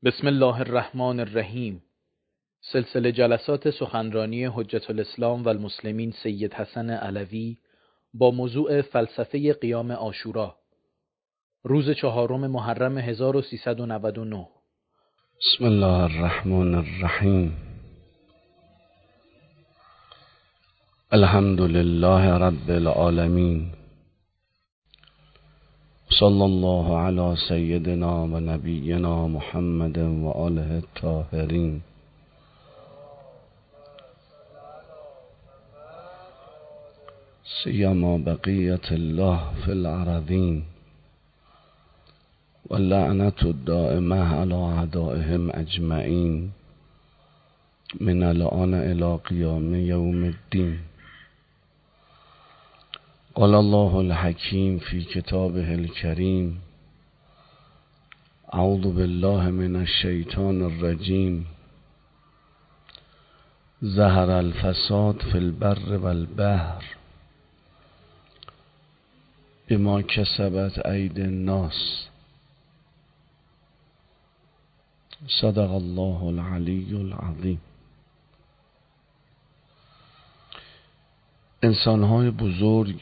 بسم الله الرحمن الرحیم. سلسله جلسات سخنرانی حجت الاسلام و المسلمین سید حسن علوی با موضوع فلسفه قیام عاشورا، روز 4 محرم 1399. بسم الله الرحمن الرحیم. الحمد لله رب العالمین، صلی الله علی سیدنا و نبینا محمد و آله الطاهرین. سیما بقیت الله فی الارضین و لعنت الدائمه علی اعدائهم اجمعین من الآن الی قیام یوم الدین. قال الله الحکیم فی کتابه الکریم: اعوذ بالله من الشیطان الرجیم. ظهر الفساد فی البر والبحر بما کسبت ایدی الناس. صدق الله العلی العظیم. انسان‌های بزرگ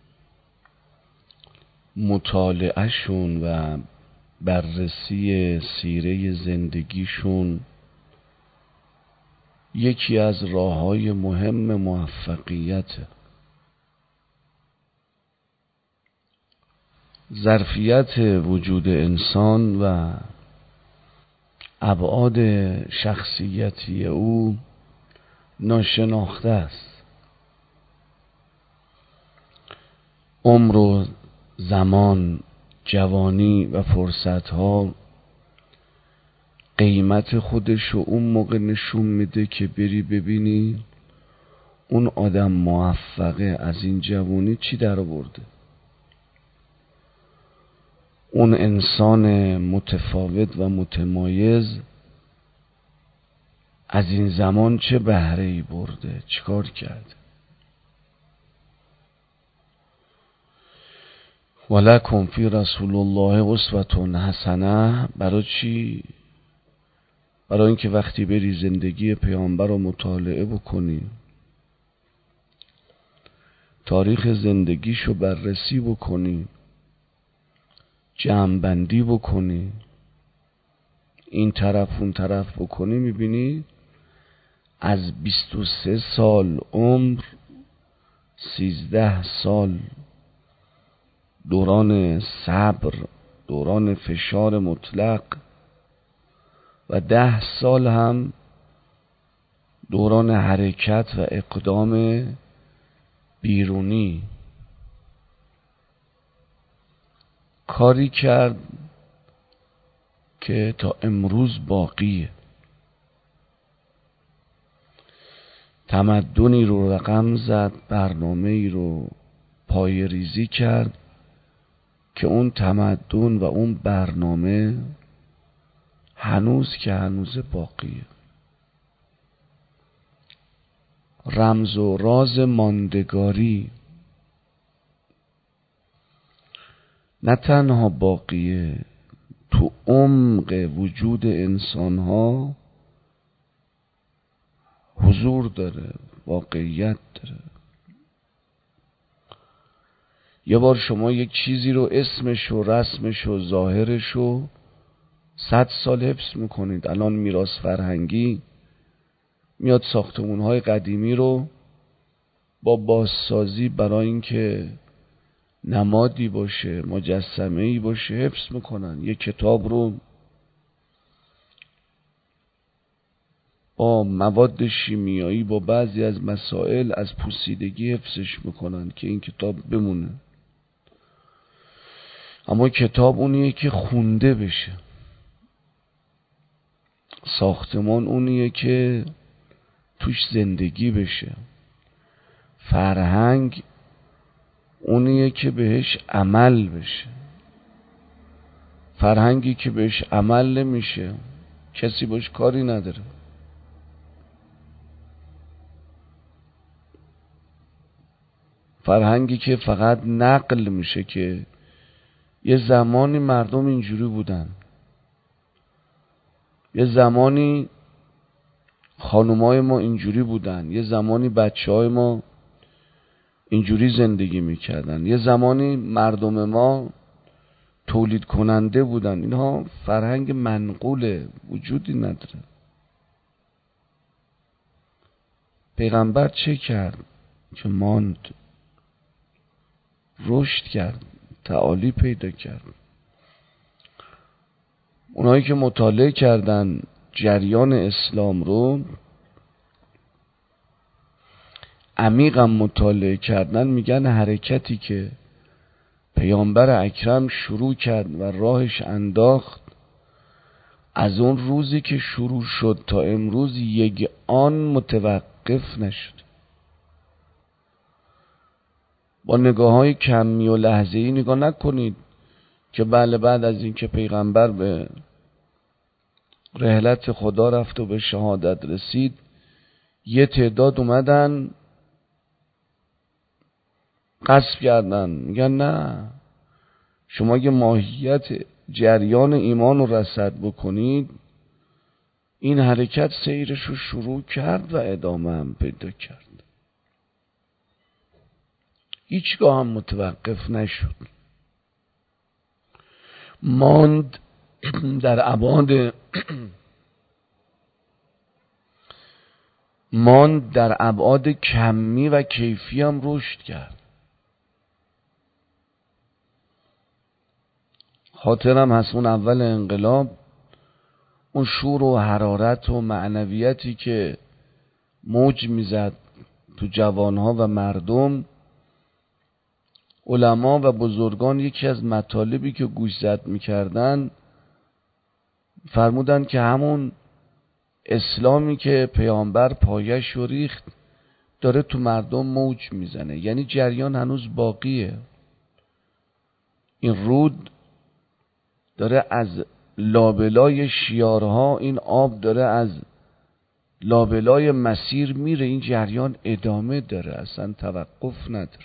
مطالعهشون و بررسی سیره زندگیشون یکی از راه‌های مهم موفقیته. ظرفیت وجود انسان و ابعاد شخصیتی او ناشناخته است. عمر و زمان، جوانی و فرصتها قیمت خودش رو اون موقع نشون میده که بری ببینی اون آدم موفقه از این جوانی چی در آورده، اون انسان متفاوت و متمایز از این زمان چه بهره‌ای برده، چیکار کرده. ولکم فی رسول الله اسوة حسنه. برای چی؟ برای اینکه وقتی بری زندگی پیامبر رو مطالعه بکنی، تاریخ زندگیشو بررسی بکنی، جمع‌بندی بکنی، این طرف اون طرف بکنی، میبینی از 23 سال عمر 13 سال دوران صبر، دوران فشار مطلق و 10 سال هم دوران حرکت و اقدام بیرونی کاری کرد که تا امروز باقیه. تمدنی رو رقم زد، برنامه‌ای رو پای ریزی کرد که اون تمدن و اون برنامه هنوز که هنوز باقیه. رمز و راز ماندگاری نه تنها باقیه، تو عمق وجود انسانها حضور داره، واقعیت داره. یه بار شما یک چیزی رو اسمش و رسمش و ظاهرش رو 100 سال حفظ میکنید. الان میراث فرهنگی میاد ساختمونهای قدیمی رو با بازسازی برای اینکه نمادی باشه، مجسمه‌ای باشه حفظ میکنن. یک کتاب رو با مواد شیمیایی، با بعضی از مسائل از پوسیدگی حفظش میکنن که این کتاب بمونه. اما کتاب اونیه که خونده بشه، ساختمان اونیه که توش زندگی بشه، فرهنگ اونیه که بهش عمل بشه. فرهنگی که بهش عمل نمیشه کسی باش کاری نداره. فرهنگی که فقط نقل میشه که یه زمانی مردم اینجوری بودن، یه زمانی خانومای ما اینجوری بودن، یه زمانی بچهای ما اینجوری زندگی میکردن، یه زمانی مردم ما تولید کننده بودن. اینها فرهنگ منقوله، وجودی نداره. پیغمبر چه کرد که ماند؟ رشد کرد، تعالی پیدا کرد. اونایی که مطالعه کردن جریان اسلام رو، عمیقا مطالعه کردن، میگن حرکتی که پیامبر اکرم شروع کرد و راهش انداخت، از اون روزی که شروع شد تا امروز یک آن متوقف نشد. با نگاه های کمی و لحظه‌ای نگاه نکنید که بله بعد از این که پیغمبر به رحلت خدا رفت و به شهادت رسید یه تعداد اومدن غصب کردن. میگن نه، شما اگه ماهیت جریان ایمان رو رصد بکنید، این حرکت سیرش رو شروع کرد و ادامه هم پیدا کرد، هیچگاه هم متوقف نشد. ماند در ابعاد کمی و کیفی هم رشد کرد. خاطرم هست اون اول انقلاب، اون شور و حرارت و معنویتی که موج میزد تو جوانها و مردم، علما و بزرگان یکی از مطالبی که گوش زد میکردن فرمودن که همون اسلامی که پیامبر پایش رو ریخت داره تو مردم موج میزنه، یعنی جریان هنوز باقیه. این رود داره از لابلای شیارها، این آب داره از لابلای مسیر میره، این جریان ادامه داره، اصلا توقف نداره.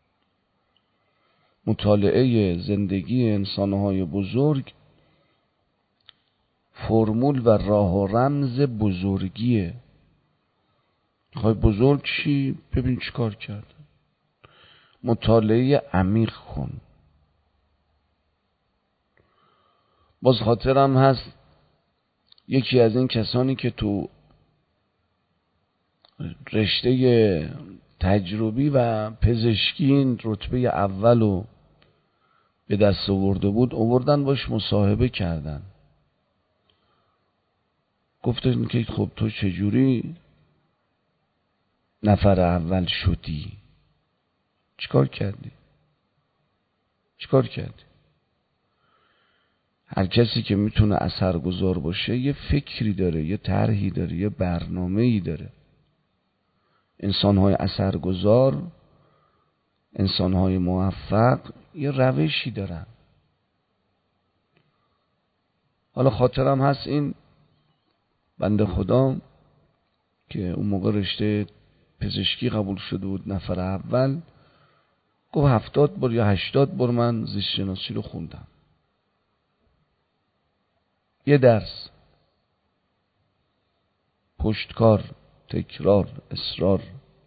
مطالعه زندگی انسانهای بزرگ فرمول و راه و رمز بزرگیه. خواهی بزرگ چی؟ ببین چی کار کرد. مطالعه عمیق کن. باز خاطرم هست یکی از این کسانی که تو رشته تجربی و پزشکی رتبه اولو به دست آورده بود، آوردن باش مصاحبه کردن. گفتن که خب تو چجوری نفر اول شدی؟ چیکار کردی؟ هر کسی که میتونه اثرگذار باشه یه فکری داره، یه طرحی داره، یه برنامه‌ای داره. انسان‌های اثرگذار، انسان‌های موفق یه روشی دارن. حالا خاطرم هست این بنده خدا که اون موقع رشته پزشکی قبول شده بود، نفر اول، گفت 70 بار یا 80 بار من زیست شناسی رو خوندم. یه درس، پشتکار، تکرار، اصرار.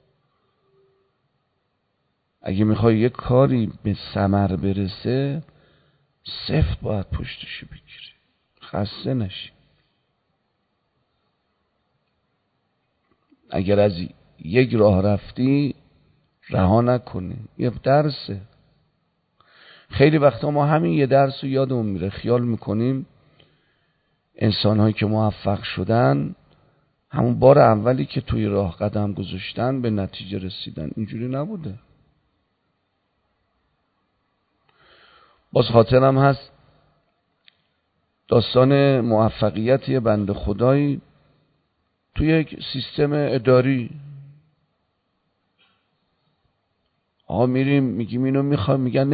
اگه میخوای یه کاری به ثمر برسه سفت باید پشتشو بگیری، خسته نشی. اگر از یک راه رفتی رها نکنی، یه درسه. خیلی وقتا ما همین یه درس رو یادمون میره، خیال میکنیم انسان‌هایی که موفق شدن همون بار اولی که توی راه قدم گذاشتن به نتیجه رسیدن. اینجوری نبوده. باز خاطرم هست داستان موفقیت یه بنده خدایی توی یک سیستم اداری. میریم میگیم اینو میخوام، میگن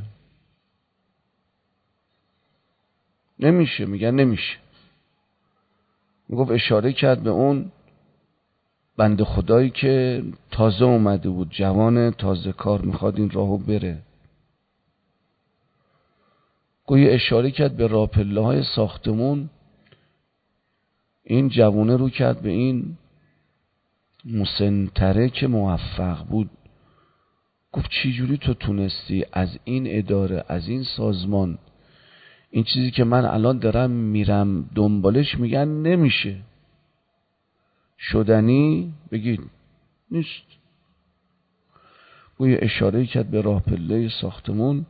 نمیشه. میگن نمیشه. میگفت اشاره کرد به اون بنده خدایی که تازه اومده بود، جوان تازه کار، میخواد این راهو بره. گویا اشاره کرد به راه‌پله‌های ساختمون این جوونه رو کرد به این مسنتره که موفق بود، گفت چی جوری تو تونستی از این اداره، از این سازمان، این چیزی که من الان دارم میرم دنبالش میگن نمیشه، شدنی؟ بگید نیست. گویا اشاره کرد به راه پله ساختمون.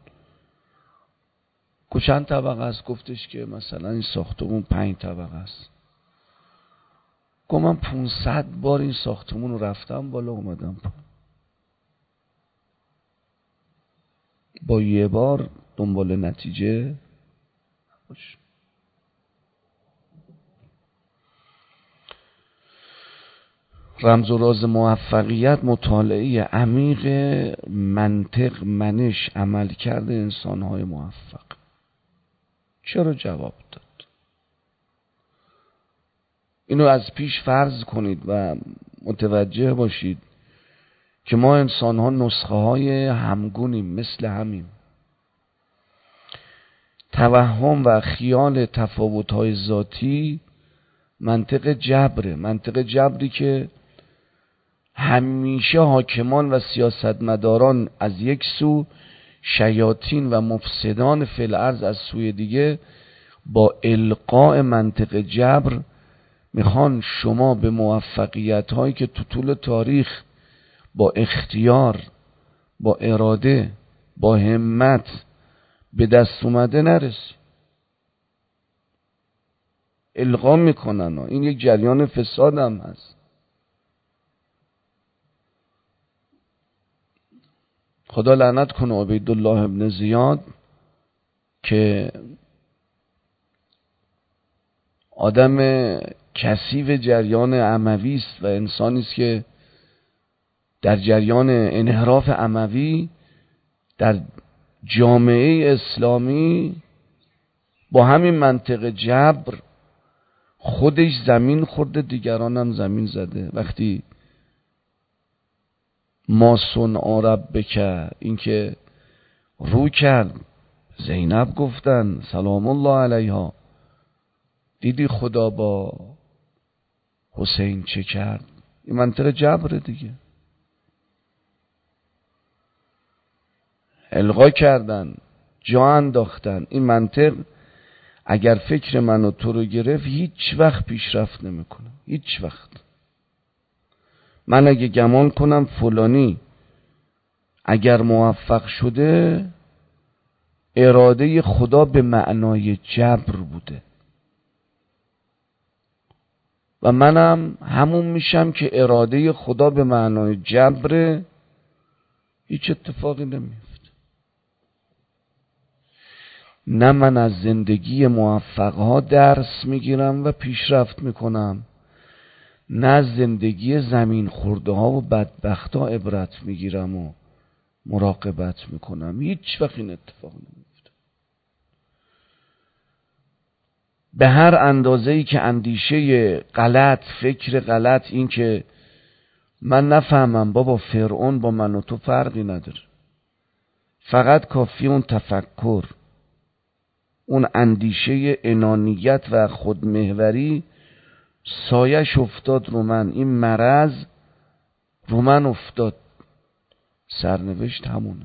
گفت چند طبقه است؟ گفتش که مثلا این ساختمون 5 طبقه است. گفت من 500 بار این ساختمون رو رفتم بالا اومدم با یه بار دنبال نتیجه باش. رمز و راز موفقیت مطالعه عمیق منطق، منش، عملکرد انسان‌های موفق. چرا جواب داد؟ اینو از پیش فرض کنید و متوجه باشید که ما انسان‌ها نسخه‌های همگونیم، مثل همیم. توهم و خیال تفاوت‌های ذاتی منطق جبره، منطق جبری که همیشه حاکمان و سیاستمداران از یک سو، شیاطین و مفسدان فی الارض از سوی دیگه، با القاء منطق جبر میخوان شما به موفقیت هایی که تو طول تاریخ با اختیار، با اراده، با همت به دست اومده نرسی. القا میکنن. این یک جریان فساد هم هست. خدا لعنت کنه عبیدالله ابن زیاد که آدم کثیف جریان اموی است و انسانی است که در جریان انحراف اموی در جامعه اسلامی با همین منطق جبر خودش زمین خورده، دیگران هم زمین زده. وقتی ما صنع ربک، این که رو کرد زینب گفتن سلام الله علیها، دیدی خدا با حسین چه کرد؟ این منطق جبر دیگه. الغا کردن، جا انداختن. این منطق اگر فکر من و تو رو گرفت هیچ وقت پیشرفت نمیکنه، هیچ وقت. من اگه گمان کنم فلانی اگر موفق شده اراده خدا به معنای جبر بوده و منم همون میشم که اراده خدا به معنای جبر، هیچ اتفاقی نمیفته. نه من از زندگی موفقها درس میگیرم و پیشرفت میکنم، نه از زندگی زمین خورده ها و بدبخت ها عبرت میگیرم و مراقبت میکنم. هیچ وقت این اتفاق نمیفته. به هر اندازه‌ای که اندیشه غلط، فکر غلط، این که من نفهمم بابا فرعون با من و تو فرقی نداره، فقط کافی اون تفکر، اون اندیشه انانیت و خودمحوری سایش افتاد رو من، این مرض رو من افتاد، سرنوشت همونه.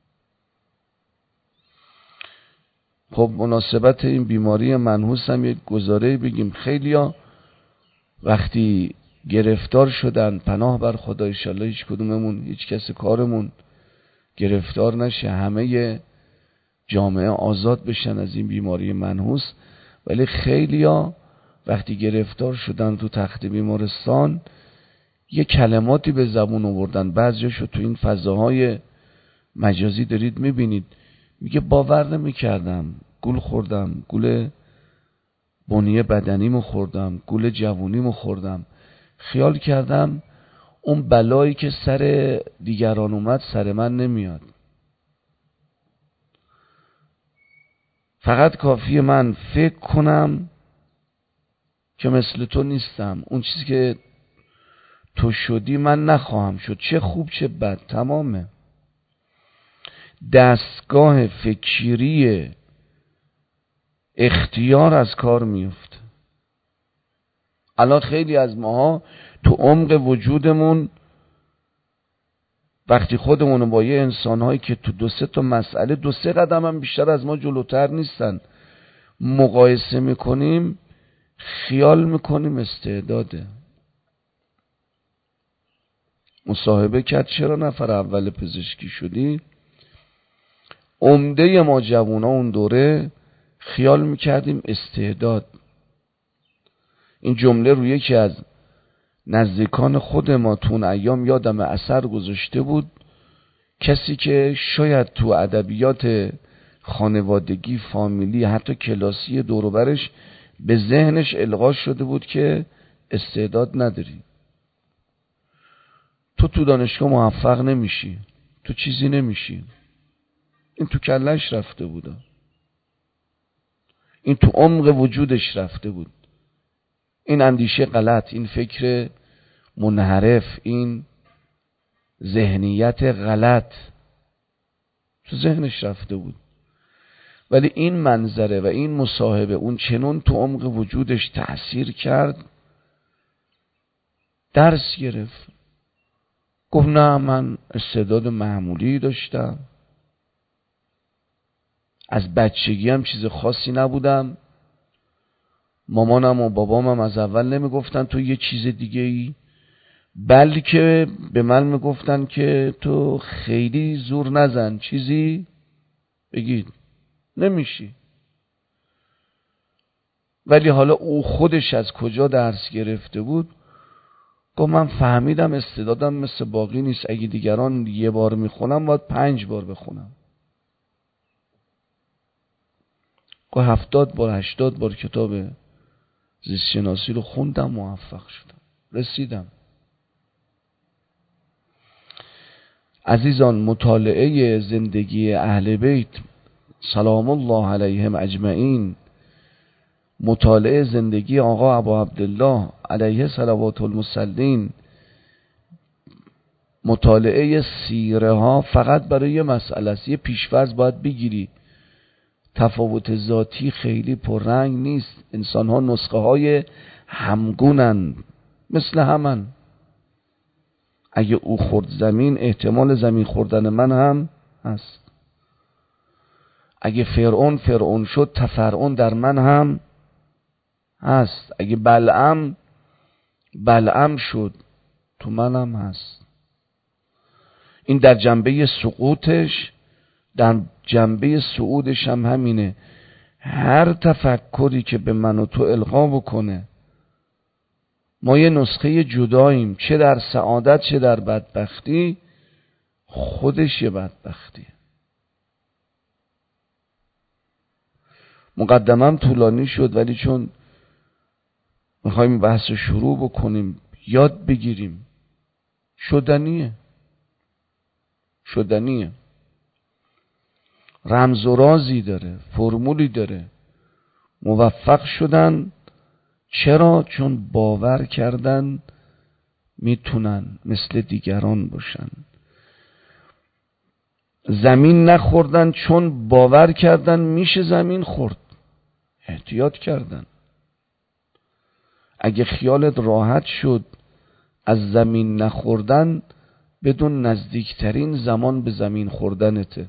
خب مناسبت این بیماری منحوس هم یک گزاره بگیم. خیلیا وقتی گرفتار شدن، پناه بر خدا، انشالله هیچ کدوممون، هیچ کس کارمون گرفتار نشه، همه جامعه آزاد بشن از این بیماری منحوس. ولی خیلیا وقتی گرفتار شدن تو تخت بیمارستان یه کلماتی به زبون آوردن، بعضیاشو تو این فضاهای مجازی دارید میبینید، میگه باور نمیکردم، گول خوردم، گول بنیه بدنیمو خوردم، گول جوونیمو خوردم، خیال کردم اون بلایی که سر دیگران اومد سر من نمیاد، فقط کافیه من فکر کنم که مثل تو نیستم، اون چیزی که تو شدی من نخواهم شد، چه خوب چه بد، تمامه. دستگاه فکری اختیار از کار میفته. الان خیلی از ماها تو عمق وجودمون وقتی خودمونو با یه انسانهایی که تو 2-3 تا مسئله 2-3 قدم هم بیشتر از ما جلوتر نیستن مقایسه میکنیم، خیال میکنیم استعداده. مصاحبه کرد چرا نفر اول پزشکی شدی؟ عمده ما جوونا اون دوره خیال میکردیم استعداد. این جمله روی یکی از نزدیکان خود ما تو اون ایام یادم اثر گذاشته بود، کسی که شاید تو ادبیات خانوادگی، فامیلی، حتی کلاسی دور و برش به ذهنش القا شده بود که استعداد نداری، تو دانشگاه موفق نمیشی، تو چیزی نمیشی. این تو کلش رفته بود، این تو عمق وجودش رفته بود. این اندیشه غلط، این فکر منحرف، این ذهنیت غلط تو ذهنش رفته بود. ولی این منظره و این مصاحبه اون چنون تو عمق وجودش تأثیر کرد، درس گرفت. گفت نه من استعداد معمولی داشتم، از بچگی هم چیز خاصی نبودم، مامانم و بابامم از اول نمیگفتن تو یه چیز دیگه ای، بلکه به من میگفتن که تو خیلی زور نزن، چیزی بگید نمیشی. ولی حالا او خودش از کجا درس گرفته بود؟ گفت من فهمیدم استعدادم مثل باقی نیست، اگه دیگران 1 بار میخونم باید 5 بار بخونم. گفت 70 بار 80 بار کتاب زیست شناسی رو خوندم، موفق شدم، رسیدم. عزیزان، مطالعه زندگی اهل بیت سلام الله علیهم اجمعین، مطالعه زندگی آقا ابا عبدالله علیه صلوات المصلین، مطالعه سیره ها فقط برای یه مسئله است. یه پیش‌فرض باید بگیری، تفاوت ذاتی خیلی پررنگ نیست. انسان ها نسخه های همگونن، مثل همن. اگه او خورد زمین، احتمال زمین خوردن من هم هست. اگه فرعون شد، تفرعون در من هم هست. اگه بلعم شد، تو منم هست. این در جنبه سقوطش، در جنبه صعودش هم همینه. هر تفکری که به من و تو القا بکنه ما یه نسخه جداییم، چه در سعادت چه در بدبختی، خودش یه بدبختی. مقدمم طولانی شد، ولی چون میخوایم بحث رو شروع بکنیم، یاد بگیریم، شدنیه. رمز و رازی داره، فرمولی داره. موفق شدن چرا؟ چون باور کردن میتونن مثل دیگران باشن. زمین نخوردن چون باور کردن میشه زمین خورد، احتیاط کردن. اگه خیالت راحت شد از زمین نخوردن، بدون نزدیکترین زمان به زمین خوردنته.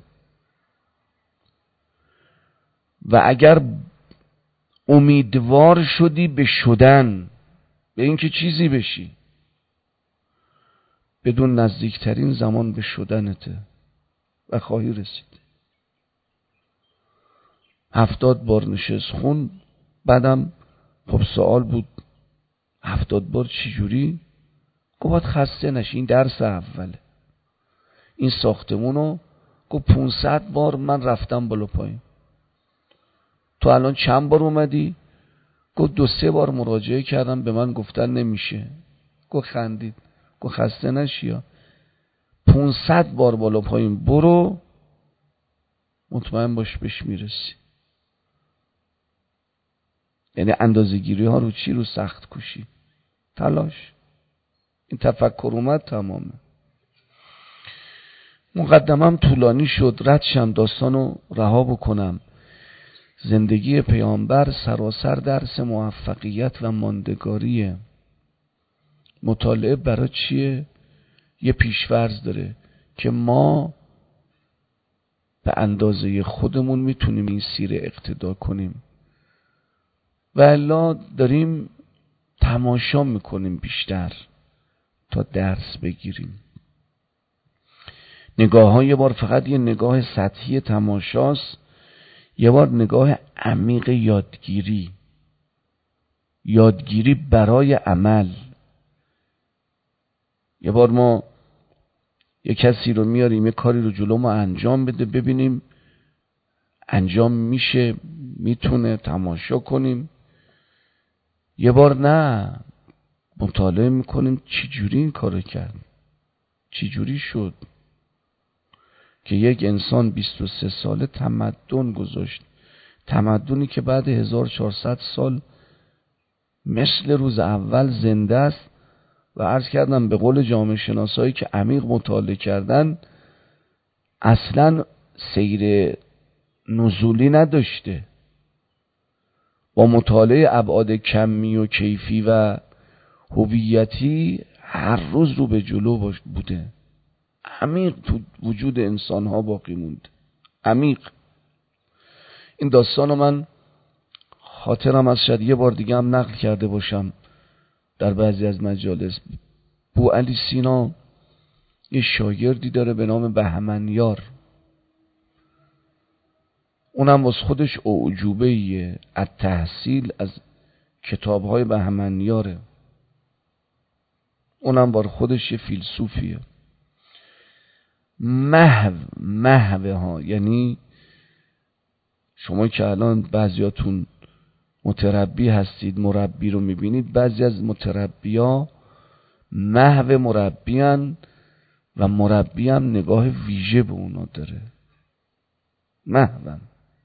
و اگر امیدوار شدی به شدن، به اینکه چیزی بشی، بدون نزدیکترین زمان به شدنته و خواهی رسید. 70 بار نشست خون. بعدم خب سوال بود 70 بار چی جوری؟ گفت خسته نشی، این درس اوله. این ساختمونو گفت 500 بار من رفتم بالا پایین. تو الان چند بار اومدی؟ گفت 2-3 بار مراجعه کردم، به من گفتن نمیشه. گفت خندید. گفت خسته نشی ها، 500 بار بالا پایین برو، مطمئن باش بهش میرسی. یعنی اندازه‌گیری ها رو چی؟ رو سخت کوشی، تلاش. این تفکر اومد تمامه. مقدمم طولانی شد، ردشم داستانو رها بکنم. زندگی پیامبر سراسر درس موفقیت و ماندگاریه. مطالعه برای چیه؟ یه پیش‌فرض داره که ما به اندازه خودمون میتونیم این سیره اقتدا کنیم و الا داریم تماشا میکنیم بیشتر تا درس بگیریم. نگاه ها یه بار فقط یه نگاه سطحی تماشاست، یه بار نگاه عمیق یادگیری برای عمل. یه بار ما یه کسی رو میاریم یه کاری رو جلو ما انجام بده، ببینیم انجام میشه، میتونه، تماشا کنیم. یه بار نه، مطالعه میکنیم چی جوری این کارو کرد، چی جوری شد که یک انسان 23 ساله تمدن گذاشت، تمدنی که بعد 1400 سال مثل روز اول زنده است و عرض کردم به قول جامعه شناسایی که عمیق مطالعه کردن اصلا سیر نزولی نداشته. با مطالعه ابعاد کمی و کیفی و هویتی هر روز رو به جلو بوده، عمیق تو وجود انسان ها باقی موند، عمیق. این داستان رو من خاطرم از شاید یه بار دیگه هم نقل کرده باشم در بعضی از مجالس. بوعلی سینا یه شاگردی داره به نام بهمنیار، اونم باز خودش اعجوبه‌ایه از تحصیل از کتاب‌های بهمنیاره، اونم بار خودش یه فیلسوفیه. محو ها، یعنی شما که الان بعضیاتون متربی هستید مربی رو میبینید، بعضی از مربی‌ها محو مربیان و مربی هم نگاه ویژه به اونا داره. محو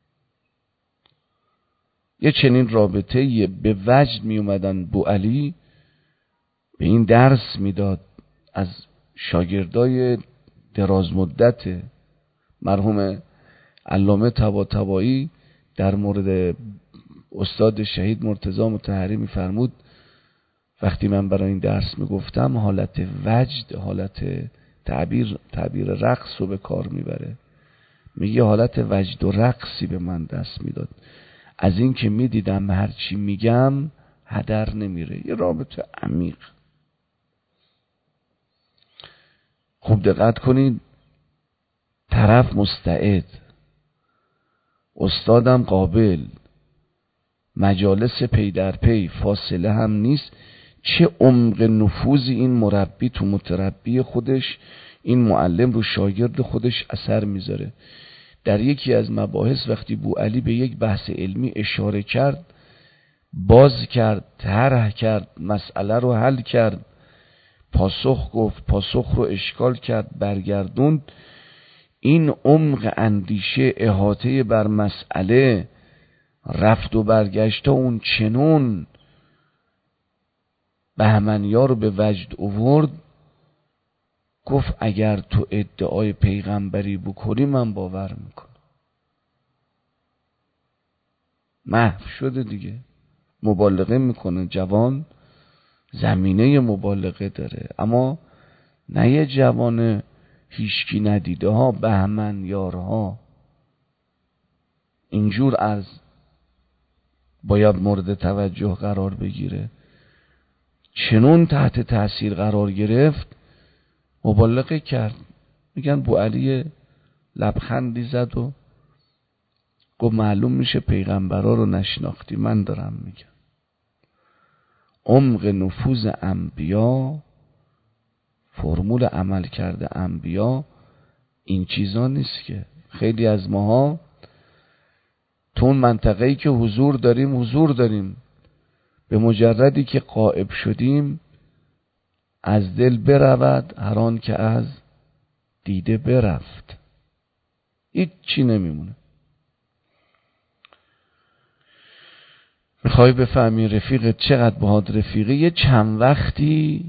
یه چنین رابطه به وجد می اومدن. بوعلی به این درس میداد از شاگردای دراز مدت مرحوم علامه طباطبایی در مورد استاد شهید مرتضی مطهری میفرمود وقتی من برای این درس میگفتم حالت وجد، حالت تعبیر رقص رو به کار میبره، میگه حالت وجد و رقصی به من دست میداد، از این که میدیدم هرچی میگم هدر نمیره. یه رابطه عمیق. خوب دقت کنید، طرف مستعد، استادم قابل، مجالس پی در پی، فاصله هم نیست. چه عمق نفوذی این مربی تو متربی خودش، این معلم رو شاگرد خودش اثر میذاره. در یکی از مباحث وقتی بوعلی به یک بحث علمی اشاره کرد، باز کرد، طرح کرد، مسئله رو حل کرد، پاسخ گفت، پاسخ رو اشکال کرد، برگردوند، این عمق اندیشه، احاطه بر مسئله، رفت و برگشت اون چنون بهمنیار رو به وجد آورد. گفت اگر تو ادعای پیغمبری بکنی من باور میکنم. محو شده دیگه، مبالغه میکنه. جوان زمینه مبالغه داره، اما نه یه جوان هیچکی ندیده ها، بهمنیارها اینجور از باید مورد توجه قرار بگیره. چنون تحت تاثیر قرار گرفت، مبالغه کرد. میگن بوعلی لبخندی زد و گفت معلوم میشه پیغمبرا رو نشناختی. من دارم میگم عمق نفوذ انبیا، فرمول عمل کرده انبیا این چیزا نیست که خیلی از ماها تو اون منطقه‌ای که حضور داریم، به مجردی که غائب شدیم از دل برود هر آن که از دیده برفت، هیچ چی نمیمونه. میخوای بفهمی رفیقت چقدر باهات رفیقه، یه چند وقتی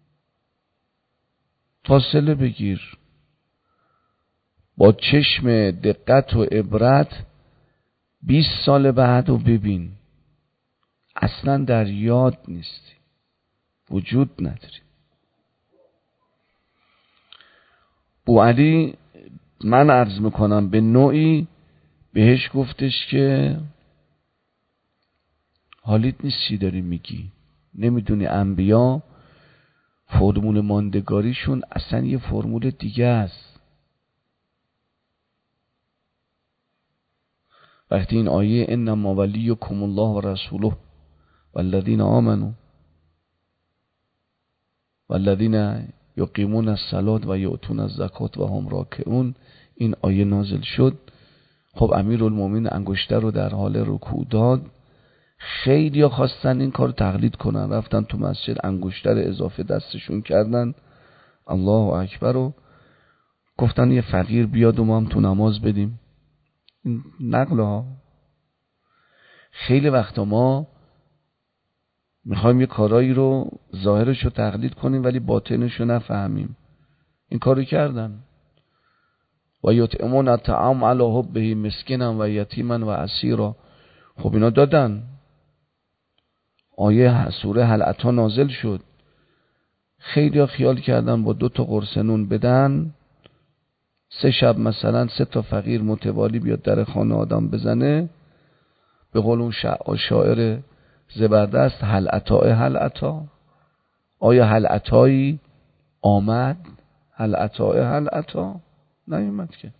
فاصله بگیر، با چشم دقت و عبرت 20 سال بعد رو ببین، اصلا در یاد نیستی، وجود نداری. بوعلی من عرض میکنم به نوعی بهش گفتش که حالیت نیست چی داری میگی، نمیدونی انبیا فرمول ماندگاریشون اصلا یه فرمول دیگه است. وقتی این آیه انما ولیکم الله و رسوله والذین آمنوا والذین یقیمون الصلاة و یؤتون الزکات و هم راکعون، این آیه نازل شد، خب امیرالمومنین انگشتر رو در حال رکوع داد. خیلی ها خواستن این کار رو تقلید کنن، رفتن تو مسجد انگشتر اضافه دستشون کردن، الله اکبر، رو گفتن یه فقیر بیاد و ما هم تو نماز بدیم. این نقل ها. خیلی وقتا ما میخوایم یه کارایی رو ظاهرش رو تقلید کنیم ولی باطنش رو نفهمیم. این کارو کردن. و یطعمون الطعام علی حبه مسکینا و یتیما و اسیرا. خب اینا دادن. آیه سوره هل اتی نازل شد. خیلی ها خیال کردن با 2 تا قرص نون بدن 3 شب مثلا 3 تا فقیر متوالی بیاد در خانه آدم بزنه، به قول اون شاعر زبردست هل اتا، آیا هل اتایی آمد؟ هل اتا نیومد که.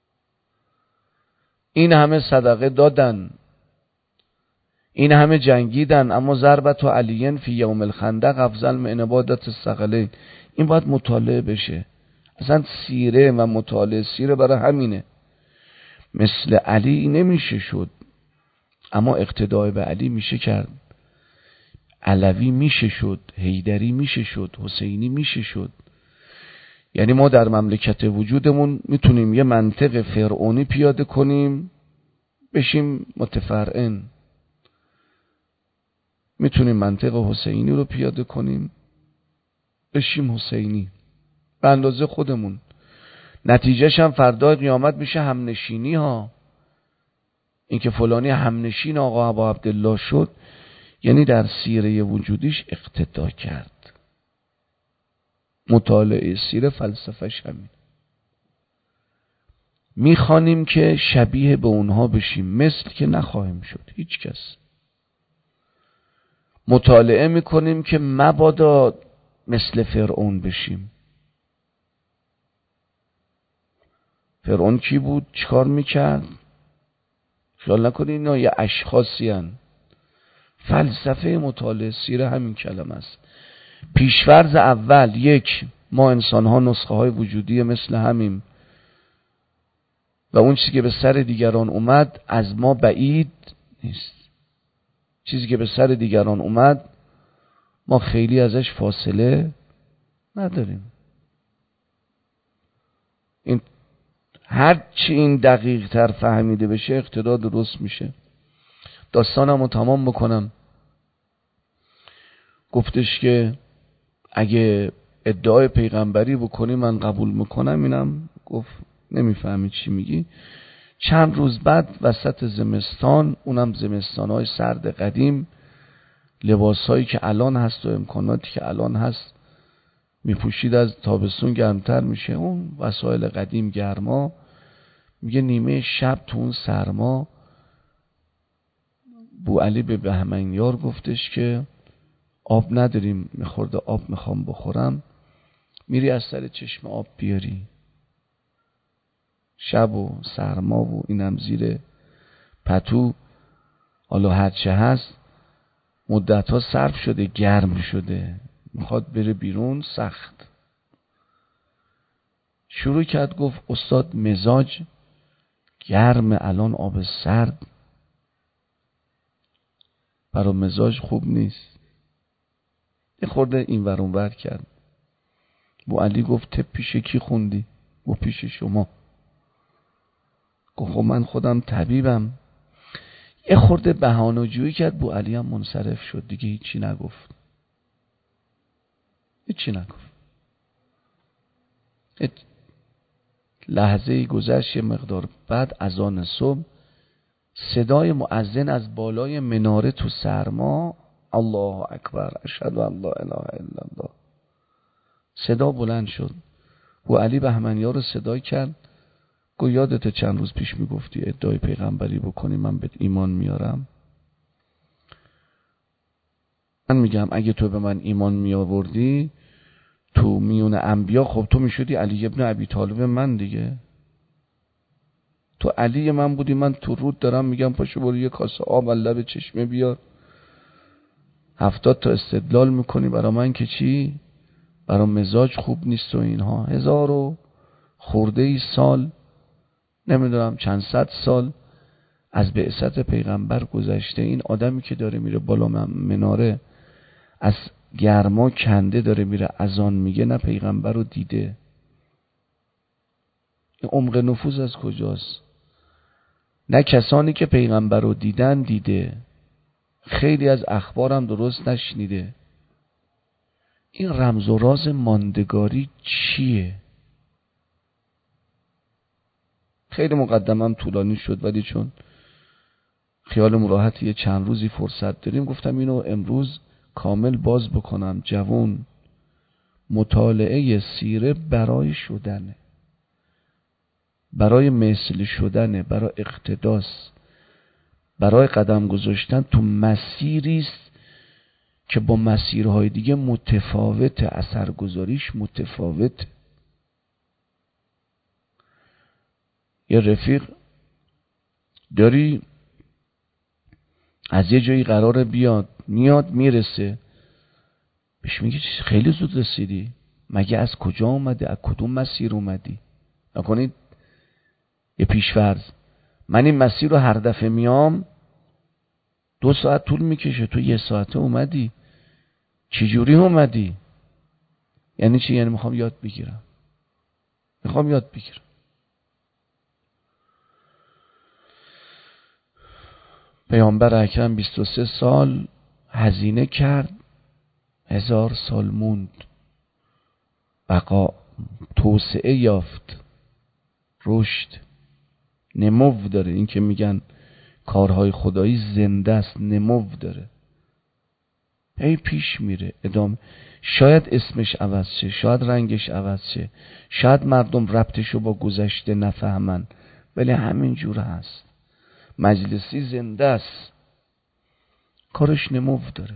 این همه صدقه دادن، این همه جنگیدن، اما ضربت علیین فی یوم الخندق افضل من عبادت الثقلین. این باید مطالعه بشه. اصلا سیره و مطالعه سیره برای همینه. مثل علی نمیشه شد، اما اقتدای به علی میشه کرد. علوی میشه شد، حیدری میشه شد، حسینی میشه شد. یعنی ما در مملکت وجودمون میتونیم یه منطق فرعونی پیاده کنیم بشیم متفرعن، میتونیم منطق حسینی رو پیاده کنیم بشیم حسینی به اندازه خودمون. نتیجهش هم فردای قیامت میشه همنشینی ها. این که فلانی همنشین آقا ابا عبدالله شد، یعنی در سیره وجودیش اقتدا کرد. مطالعه سیره فلسفهش همین. میخوانیم که شبیه به اونها بشیم، مثل که نخواهیم شد هیچ کس. مطالعه میکنیم که مبادا مثل فرعون بشیم. فرعون کی بود؟ چیکار میکرد؟ خیال نکنید اینا یه اشخاصی هن. فلسفه مطالعه سیره همین کلمه است. پیشفرض اول، 1، ما انسان ها نسخه های وجودی مثل همیم و اون چیزی که به سر دیگران اومد از ما بعید نیست. چیزی که به سر دیگران اومد ما خیلی ازش فاصله نداریم. این هر چی این دقیق تر فهمیده بشه اقتدا درست میشه. داستانم رو تمام بکنم. گفتش که اگه ادعای پیغمبری بکنی من قبول میکنم. اینم گفت نمیفهمی چی میگی. چند روز بعد وسط زمستان، اونم زمستانهای سرد قدیم، لباسهایی که الان هست و امکاناتی که الان هست میپوشید از تابستون گرمتر میشه، اون وسایل قدیم گرما. میگه نیمه شب تو اون سرما بوعلی به بهمنیار گفتش که آب نداریم، میخورده آب میخوام بخورم، میری از سر چشم آب بیاری. شب و سرما و اینم زیر پتو، حالا هرچه هست مدت ها صرف شده، گرم شده، میخواد بره بیرون، سخت. شروع کرد گفت استاد مزاج گرم، الان آب سرد برای مزاج خوب نیست. یه خورده این ور اون ور کرد. بوعلی گفت پیش کی خوندی؟ گفت پیش شما. گفت خب من خودم طبیبم. یه خورده بهانه‌جویی کرد. بوعلی هم منصرف شد دیگه، هیچی نگفت. لحظه گذشت، یه مقدار بعد اذان صبح صدای مؤذن از بالای مناره تو سرما، الله اکبر اشهد ان لا اله الا الله، صدا بلند شد. و علی بهمنی‌ها رو صدا کرد، گفت یادت چند روز پیش میگفتی ادعای پیغمبری بکنی من بهت ایمان میارم؟ من میگم اگه تو به من ایمان میآوردی تو میون انبیا، خب تو میشدی علی ابن ابی طالب من دیگه. تو علی من بودی، من تو رود دارم میگم پاشو برو یه کاسه آب لب چشمه بیار، 70 تا استدلال میکنی برا من که چی؟ برا مزاج خوب نیست و اینها. 1000 و خورده ای سال، نمیدونم چند صد سال از بعثت پیغمبر گذشته. این آدمی که داره میره بالا مناره از گرما کنده داره میره اذان میگه، نه پیغمبر رو دیده. این عمق نفوذ از کجاست؟ نه کسانی که پیغمبر رو دیدن دیده، خیلی از اخبارم درست نشنیده. این رمز و راز ماندگاری چیه؟ خیلی مقدمم طولانی شد، ولی چون خیالم راحت یه چند روزی فرصت داریم گفتم اینو امروز کامل باز بکنم. جوان، مطالعه سیره برای شدنه، برای مثل شدنه، برای اقتداس، برای قدم گذاشتن تو مسیریست که با مسیرهای دیگه متفاوته، اثرگذاریش متفاوته. یه رفیق داری از یه جایی قراره بیاد، میاد میرسه، بهش میگه خیلی زود رسیدی، مگه از کجا اومده، از کدوم مسیر اومدی؟ نکنید یه پیشفرض من این مسیر رو هر دفعه میام 2 ساعت طول میکشه، تو 1 ساعته اومدی، چجوری اومدی؟ یعنی چی؟ یعنی میخوام یاد بگیرم. پیامبر اکرم 23 سال هزینه کرد، 1000 سال موند، بقا، توسعه یافت، رشد، نمو داره. این که میگن کارهای خدایی زنده است، نمو داره، هی پیش میره، ادامه. شاید اسمش عوض شه، شاید رنگش عوض شه، شاید مردم ربطشو با گذشته نفهمن، ولی همین جور هست. مجلسی زنده است، کارش نمو داره.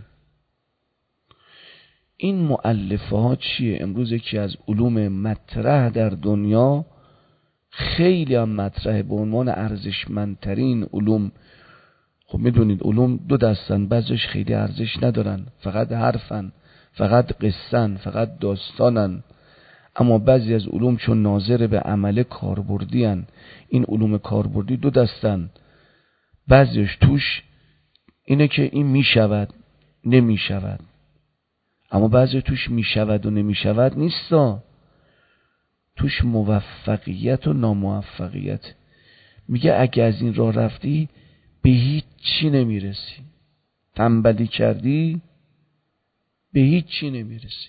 این مؤلفه ها چیه؟ امروز یکی از علوم مطرح در دنیا، خیلی هم مطرحه، به عنوان ارزشمندترین علوم. خب میدونید علوم 2 دستن، بعضیش خیلی ارزش ندارن، فقط حرفن، فقط قصن، فقط داستانن. اما بعضی از علوم چون ناظر به عمل کاربردی هن، این علوم کاربردی 2 دستن، بعضیش توش اینه که این میشود نمیشود، اما بعضی توش میشود و نمیشود نیستا، توش موفقیت و ناموفقیت. میگه اگه از این راه رفتی به هیچ چی نمیرسی، تنبلی کردی به هیچ چی نمیرسی.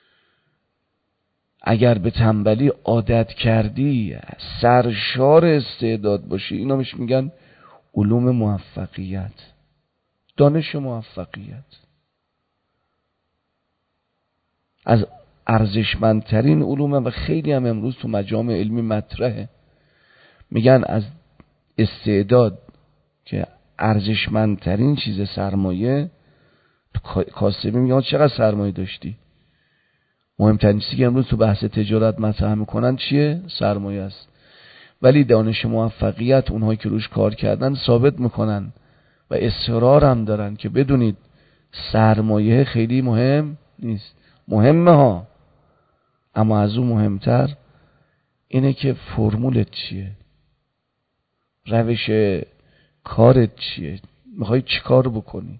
اگر به تنبلی عادت کردی، سرشار استعداد باشی، اینا میش میگن علوم موفقیت، دانش موفقیت. از ارزشمندترین علومه و خیلی هم امروز تو مجامع علمی مطرحه. میگن از استعداد که ارزشمندترین چیز سرمایه، تو کاسبی میگن چقدر سرمایه داشتی؟ مهمترین چیزی که امروز تو بحث تجارت مطرح میکنن چیه؟ سرمایه است. ولی دانش موفقیت اونهایی که روش کار کردن ثابت میکنن و اصرار هم دارن که بدونید سرمایه خیلی مهم نیست، مهمه ها، اما از اون مهمتر اینه که فرمولت چیه، روش کارت چیه، میخوای چی کار بکنی.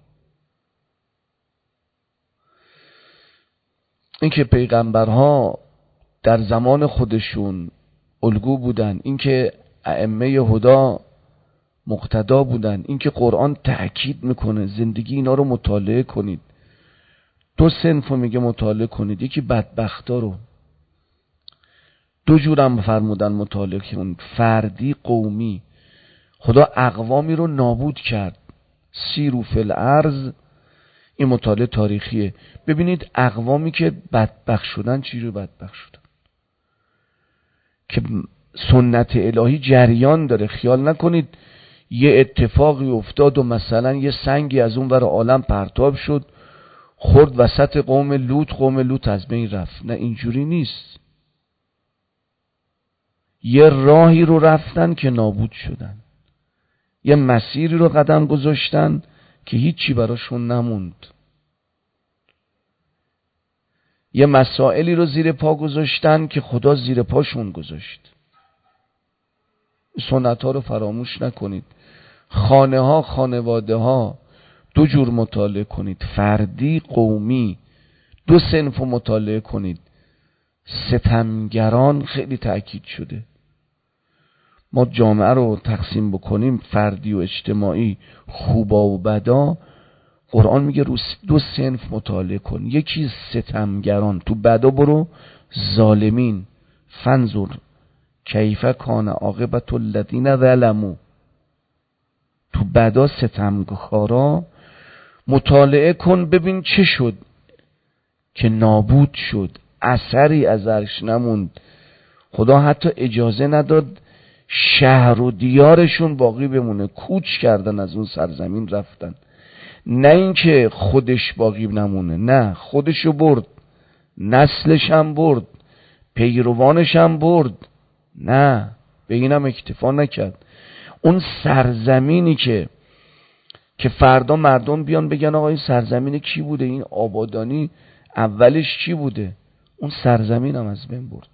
این که پیغمبرها در زمان خودشون الگو بودن، این که ائمه هدا مقتدا بودن، این که قرآن تأکید میکنه زندگی اینا رو مطالعه کنید. 2 صنف رو میگه مطالعه کنید، یکی بدبختا رو 2 جورم فرمودن مطالعه کنید، فردی، قومی. خدا اقوامی رو نابود کرد. سیروا فی الارض، این مطالعه تاریخیه. ببینید اقوامی که بدبخت شدن چی رو بدبخت شدن، که سنت الهی جریان داره. خیال نکنید یه اتفاقی افتاد و مثلا یه سنگی از اون ور عالم پرتاب شد خورد وسط قوم لوط از بین رفت. نه، اینجوری نیست. یه راهی رو رفتن که نابود شدن، یه مسیری رو قدم گذاشتن که هیچی براشون نموند، یه مسائلی رو زیر پا گذاشتن که خدا زیر پاشون گذاشت. سنت ها رو فراموش نکنید. خانه ها، خانواده ها دو جور مطالعه کنید، فردی، قومی. دو صنف مطالعه کنید. ستمگران خیلی تأکید شده. ما جامعه رو تقسیم بکنیم فردی و اجتماعی، خوبا و بدا، قرآن میگه رو دو صنف مطالعه کن. یکی ستمگران، تو بدا برو ظالمین، فانظر کیف کان عاقبة الذین ظلموا. تو بدا ستمکارا مطالعه کن، ببین چه شد که نابود شد، اثری ازش نموند. خدا حتی اجازه نداد شهر و دیارشون باقی بمونه، کوچ کردن، از اون سرزمین رفتن. نه اینکه خودش باقی نمونه، نه، خودشو برد، نسلش هم برد، پیروانش هم برد. نه، به اینم اکتفا نکرد. اون سرزمینی که فردا مردم بیان بگن آقا این سرزمین کی بوده، این آبادانی اولش کی بوده، اون سرزمین هم از بین برد.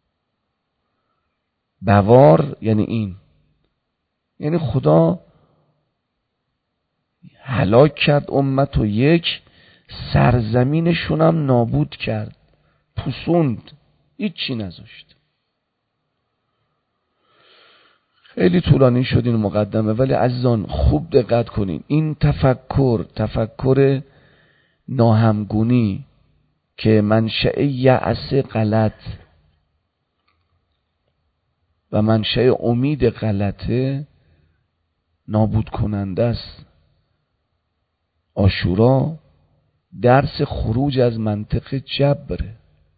بوار یعنی این، یعنی خدا هلاک کرد امت و یک سرزمینشون هم نابود کرد، پوسوند، هیچی نذاشت. خیلی طولانی شد این مقدمه، ولی عزیزان خوب دقت کنین. این تفکر ناهمگونی که منشأ یأس غلط و منشأ امید غلطه، نابود کننده است. عاشورا درس خروج از منطق جبره.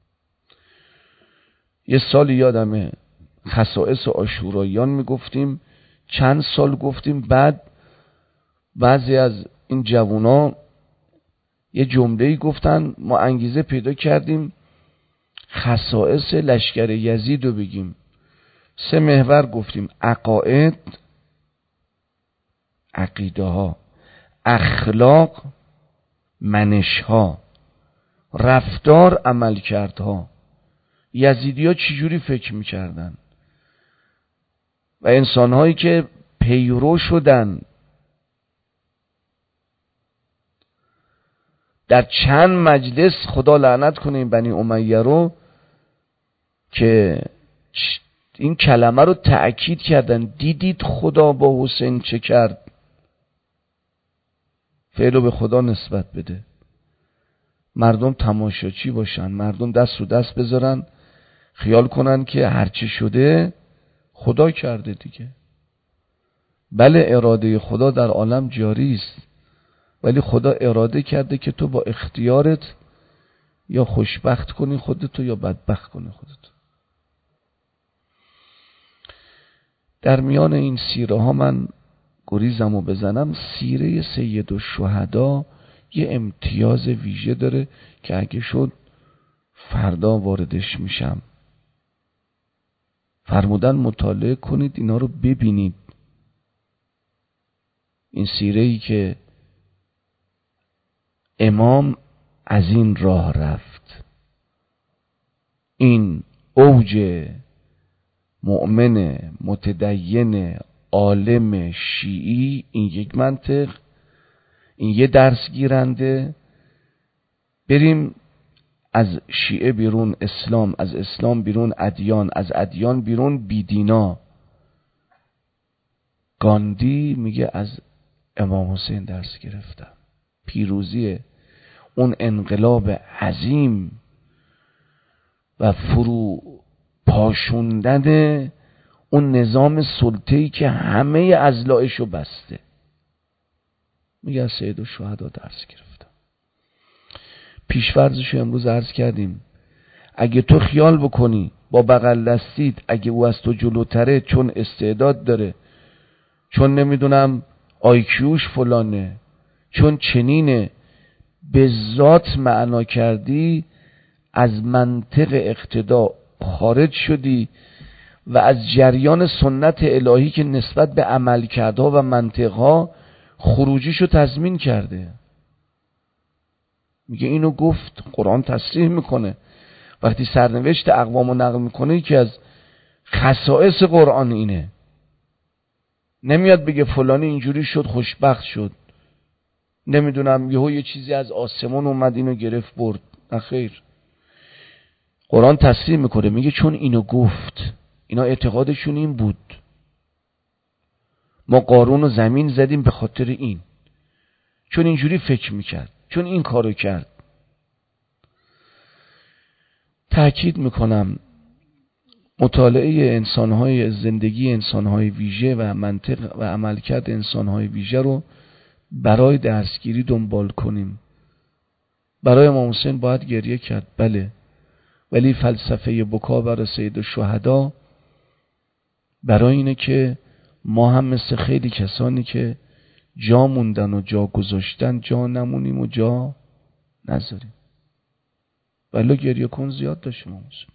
یه سال یادمه خصائص عاشوراییان میگفتیم، چند سال گفتیم، بعد بعضی از این جوونا یه جمله‌ای گفتن، ما انگیزه پیدا کردیم خصائص لشکر یزید رو بگیم. 3 محور گفتیم: عقاید، عقیده ها، اخلاق، منش ها، رفتار، عمل کردها. یزیدی ها چجوری فکر میکردن و انسان هایی که پیرو شدن در چند مجلس، خدا لعنت کنه این بنی امیه رو، که این کلمه رو تأکید کردن: دیدید خدا با حسین چه کرد. فعلو به خدا نسبت بده. مردم تماشاچی باشن، مردم دست رو دست بذارن، خیال کنن که هرچی شده خدا کرده دیگه. بله، اراده خدا در عالم جاری است، ولی خدا اراده کرده که تو با اختیارت یا خوشبخت کنی خودتو یا بدبخت کنی خودتو. در میان این سیره ها من گریزمو بزنم، سیره سید الشهدا یه امتیاز ویژه داره که اگه شد فردا واردش میشم. فرمودن مطالعه کنید، اینا رو ببینید. این سیره‌ای که امام از این راه رفت، این اوج مؤمن متدین عالم شیعی، این یک منطق، این یه درس گیرنده. بریم از شیعه بیرون اسلام، از اسلام بیرون ادیان، از ادیان بیرون بیدینا. گاندی میگه از امام حسین درس گرفتم. پیروزی اون انقلاب عظیم و فرو پاشوندن اون نظام سلطه‌ای که همه اضلاعشو بسته. میگه از سید الشهدا درس گرفتم. پیش‌فرضشو امروز عرض کردیم. اگه تو خیال بکنی با بغل دستید اگه او از تو جلوتره، چون استعداد داره، چون نمیدونم آیکیوش فلانه، چون چنینه، به ذات معنا کردی، از منطق اقتدا خارج شدی و از جریان سنت الهی که نسبت به عملکردها و منطقها خروجیشو تضمین کرده. میگه اینو گفت، قرآن تصریح میکنه. وقتی سرنوشت اقوامو نقل میکنه که از خصائص قرآن اینه، نمیاد بگه فلانی اینجوری شد خوشبخت شد، نمیدونم یهو یه چیزی از آسمان اومد اینو گرفت برد. نه خیر، قرآن تصریح میکنه، میگه چون اینو گفت، اینا اعتقادشون این بود، ما قارون رو زمین زدیم به خاطر این، چون اینجوری فکر میکرد، چون این کارو کرد. تأکید میکنم مطالعه انسانهای، زندگی انسانهای ویژه و منطق و عملکرد انسانهای ویژه رو برای درسگیری دنبال کنیم. برای امام حسین باید گریه کرد، بله، ولی فلسفه بکا برای سید الشهدا برای اینه که ما هم مثل خیلی کسانی که جا موندن و جا گذاشتن جا نمونیم و جا نذاریم. ولی گریه کن زیاد داشت امام حسین.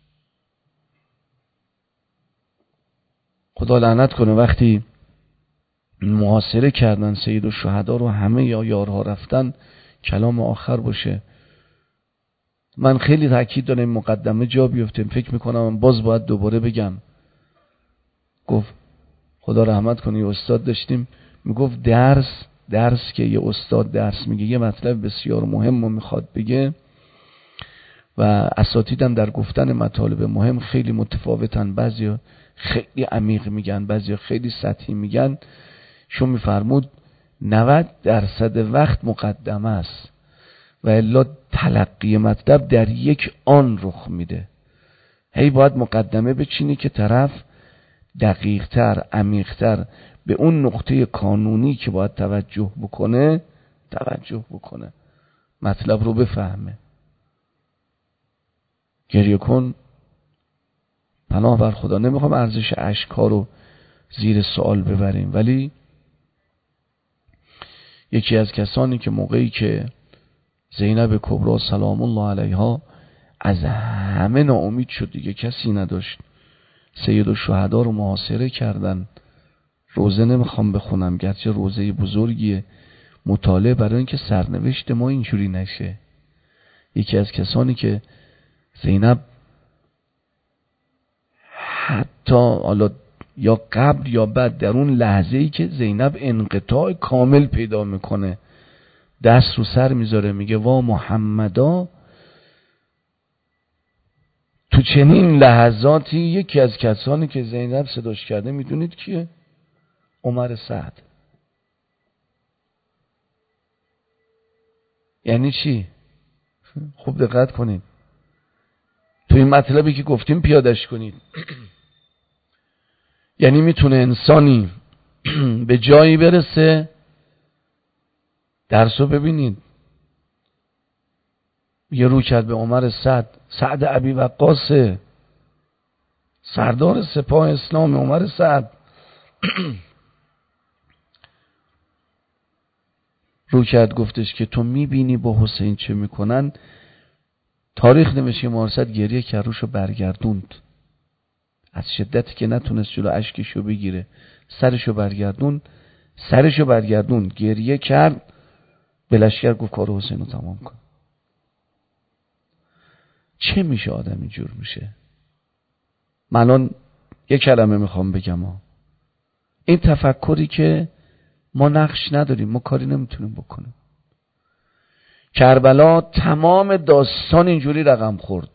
خدا لعنت کنه وقتی محاصره کردن سید الشهدا رو، همه یارها رفتن، کلام آخر باشه. من خیلی تاکید دارم این مقدمه جا بیفته، فکر میکنم باز باید دوباره بگم. گفت خدا رحمت کنه، یه استاد داشتیم میگفت درس که یه استاد درس میگه یه مطلب بسیار مهم رو میخواد بگه و اساتیدم در گفتن مطالب مهم خیلی متفاوتن، بعضی خیلی عمیق میگن، بعضی خیلی سطحی میگن. شون میفرمود 90% وقت مقدمه است و الا تلقی مطلب در یک آن رخ میده. هی باید مقدمه بچینی که طرف دقیق‌تر، عمیق‌تر به اون نقطه کانونی که باید توجه بکنه، مطلب رو بفهمه. گریه کن، پناه بر خدا، نمیخوام ارزش اشک‌ها رو زیر سوال ببریم، ولی یکی از کسانی که موقعی که زینب کبری سلام الله علیها از همه ناامید شد، دیگه کسی نداشت، سید الشهدا رو محاصره کردن. روزه نمیخوام بخونم، گرچه روزه بزرگیه، مطالعه برای اینکه سرنوشت ما اینجوری نشه. یکی از کسانی که زینب حتی حالا یا قبل یا بعد، در اون لحظه‌ای که زینب انقطاع کامل پیدا میکنه، دست رو سر میذاره، میگه وا محمدا. تو چنین لحظاتی یکی از کسانی که زینب صداش کرده میدونید کیه؟ عمر سعد. یعنی چی؟ خوب دقت کنید تو این مطلبی که گفتیم پیادش کنید. یعنی میتونه انسانی به جایی برسه، درسو ببینید، یه رو کرد به عمر سعد ابی وقاص، سردار سپاه اسلام. عمر سعد رو کرد گفتش که تو میبینی با حسین چه میکنن؟ تاریخ نوشته عمر سعد گریه کرد، روشو برگردوند، از شدتی که نتونست جلو اشکشو بگیره سرشو برگردوند، گریه کرد، به لشکر گفت کار حسین رو تمام کن. چه میشه آدم اینجور میشه؟ من الان یک کلمه میخوام بگم این تفکری که ما نقش نداریم، ما کاری نمیتونیم بکنیم. کربلا تمام داستان اینجوری رقم خورد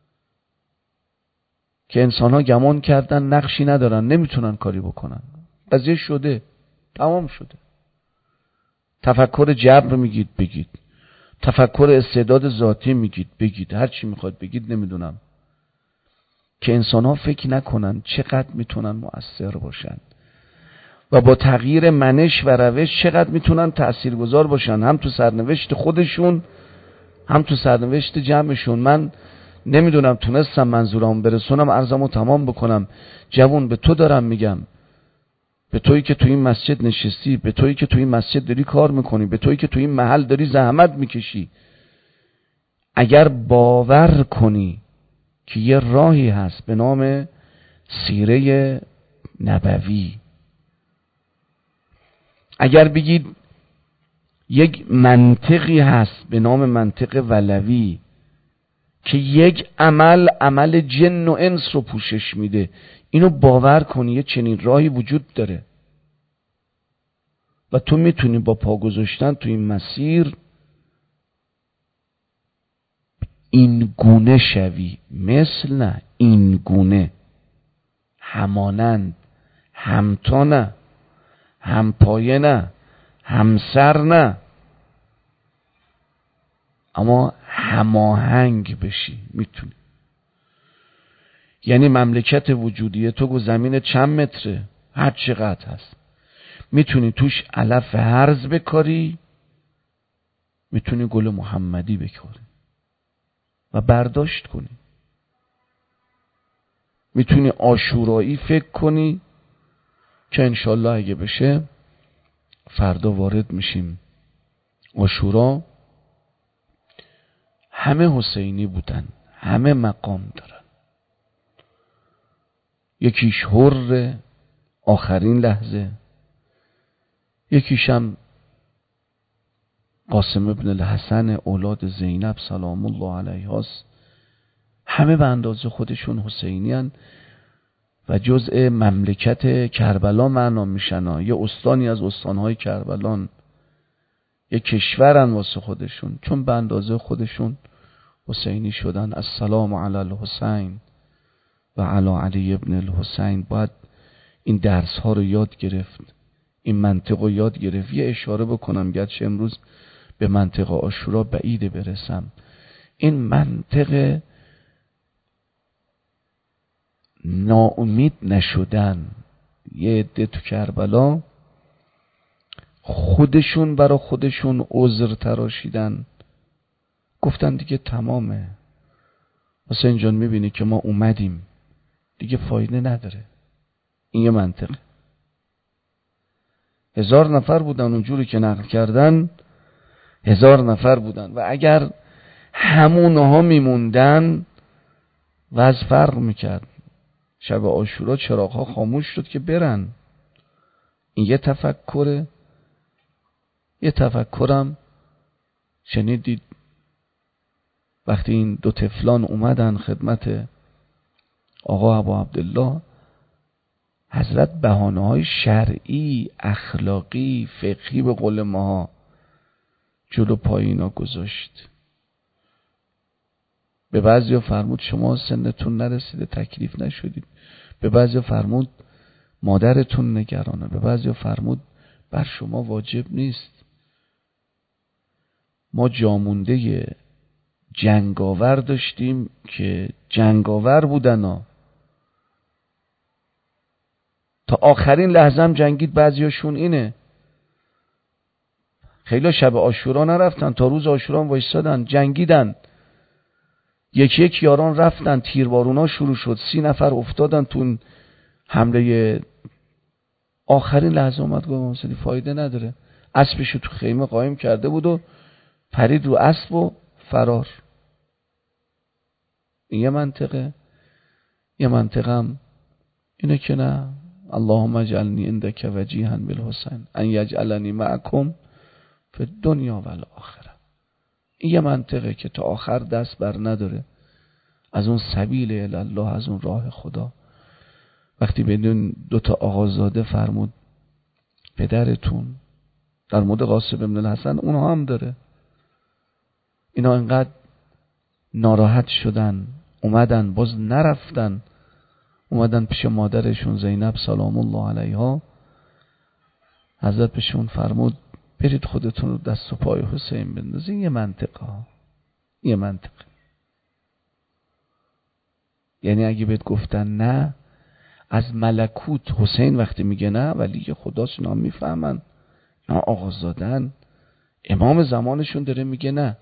که انسان ها گمان کردن نقشی ندارن، نمیتونن کاری بکنن. قضیه شده، تمام شده. تفکر جبر میگید بگید، تفکر استعداد ذاتی میگید بگید، هر چی میخواد بگید، نمیدونم. که انسان ها فکر نکنن چقدر میتونن مؤثر باشن و با تغییر منش و روش چقدر میتونن تأثیرگذار باشن، هم تو سرنوشت خودشون هم تو سرنوشت جمعشون. من نمیدونم تونستم منظورم برسونم، عرضمو تمام بکنم. جوون به تو دارم میگم، به تویی که تو این مسجد نشستی، به تویی که تو این مسجد داری کار میکنی، به تویی که تو این محل داری زحمت میکشی، اگر باور کنی که یه راهی هست به نام سیره نبوی، اگر بگید یک منطقی هست به نام منطق ولوی که یک عمل جن و انس رو پوشش میده، اینو باور کنی یه چنین راهی وجود داره و تو میتونی با پا گذاشتن تو این مسیر این گونه شوی. مثل نه، این گونه، همانند، همتا نه، همپایه نه، همسر نه، اما هماهنگ بشی. میتونی. یعنی مملکت وجودیه تو زمین چند متره، هر چقدر هست، میتونی توش علف هرز بکاری، میتونی گل محمدی بکاری و برداشت کنی، میتونی عاشورایی فکر کنی که انشالله اگه بشه فردا وارد میشیم عاشورا. همه حسینی بودن، همه مقام دارن، یکیش حر آخرین لحظه، یکیشم قاسم ابن الحسن اولاد زینب سلام الله علیها است. همه به اندازه خودشون حسینی هن و جزء مملکت کربلا معنا میشن. یه استانی از استانهای کربلان، یه کشورن واسه خودشون، چون به اندازه خودشون حسینی شدن. السلام علی الحسین و علی علی ابن الحسین. باید این درس ها رو یاد گرفت، این منطق رو یاد گرفت. یه اشاره بکنم، گرچه امروز به منطق عاشورا بعیده برسم، این منطق ناامید نشدن. یه عده تو کربلا خودشون برا خودشون عذر تراشیدن، گفتن دیگه تمامه، حسین جان میبینی که ما اومدیم دیگه، فایده نداره. این یه منطق. 1000 نفر بودن اونجوری که نقل کردن، 1000 نفر بودن و اگر همونها میموندن وضع فرق میکرد. شب عاشورا چراغ‌ها خاموش شد که برن. این یه تفکره. یه تفکرم شنیدید وقتی این دو طفلان اومدن خدمت آقا ابو عبدالله، حضرت بهانه‌های شرعی، اخلاقی، فقهی به قول ماها جلو پای اینا گذاشت. به بعضیا فرمود شما سنتون نرسیده تکلیف نشدید، به بعضیا فرمود مادرتون نگرانه، به بعضیا فرمود بر شما واجب نیست. ما جامونده جنگاور داشتیم که جنگاور بودن ها. تا آخرین لحظه هم جنگید. بعضیاشون اینه، خیلی شب عاشورا نرفتن، تا روز عاشورا هم وایسادن جنگیدن. یکی یک یاران رفتن، تیربارونا شروع شد، 30 نفر افتادن تو حمله. آخرین لحظه اومد گفت مثلا فایده نداره، اسبشو تو خیمه قایم کرده بود و پرید رو اسب و فرار. این یه منطقه. یه منطقم اینه که نه، اللهم اجعلنی عندک وجیها بالحسین ان یجعلنی معکم فی الدنیا و الاخره. این یه منطقه که تا آخر دست بر نداره از اون سبیل الله، از اون راه خدا. وقتی بدون 2 آقازاده فرمود پدرتون، در مورد قاسم ابن الحسن اونها هم داره، اینا انقدر ناراحت شدن اومدن، باز نرفتن، اومدن پیش مادرشون زینب سلام الله علیها. حضرت بهشون فرمود برید خودتون رو دست و پای حسین بندازین. یه منطقه، یه یعنی اگه بهت گفتن نه، از ملکوت حسین وقتی میگه نه ولی خداست، اینا میفهمن، اینا آقازادن، امام زمانشون داره میگه نه،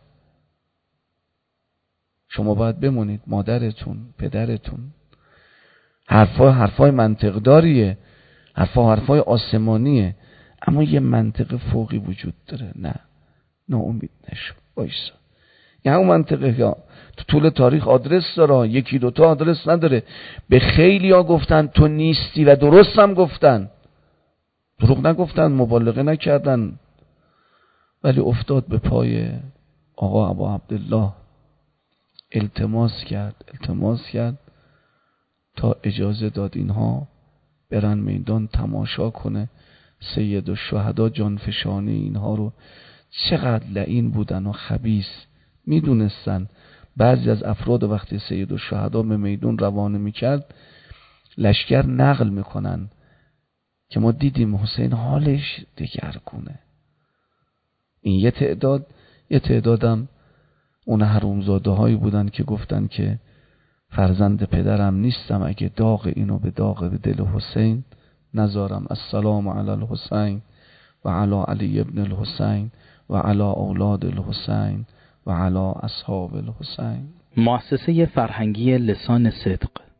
شما باید بمونید، مادرتون، پدرتون. حرفای منطقداریه، حرفای آسمانیه، اما یه منطق فوقی وجود داره. نه، ناامید نشو، وایسا. یعنی اون منطقه یا تو طول تاریخ آدرس داره، یکی دوتا آدرس نداره. به خیلی ها گفتن تو نیستی و درست هم گفتن، دروغ نگفتن، مبالغه نکردن، ولی افتاد به پای آقا ابا عبدالله، التماس کرد تا اجازه داد اینها برن میدان تماشا کنه. سید الشهدا جانفشانی اینها رو، چقدر لعین بودن و خبیث. میدونستن بعضی از افراد وقتی سید الشهدا به میدان روانه میکرد، لشکر نقل میکنن که ما دیدیم حسین حالش دگرگونه. این یه تعدادم اون حرومزاده هایی بودن که گفتن که فرزند پدرم نیستم، اگه داغ اینو به داغ دل حسین نذارم. السلام علی الحسین و علی علی ابن الحسین و علی اولاد الحسین و علی اصحاب الحسین. مؤسسه فرهنگی لسان صدق